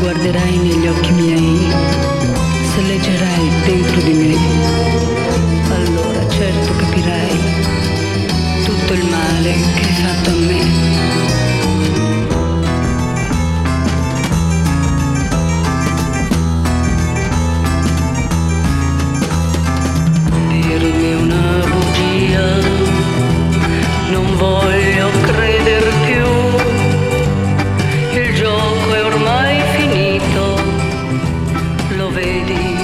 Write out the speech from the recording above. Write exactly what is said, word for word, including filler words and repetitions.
guarderai negli occhi miei, se leggerai dentro di me, allora certo capirai tutto il male che hai fatto a me. Dirmi una bugia, non voglio creder più, il gioco è ormai finito, lo vedi?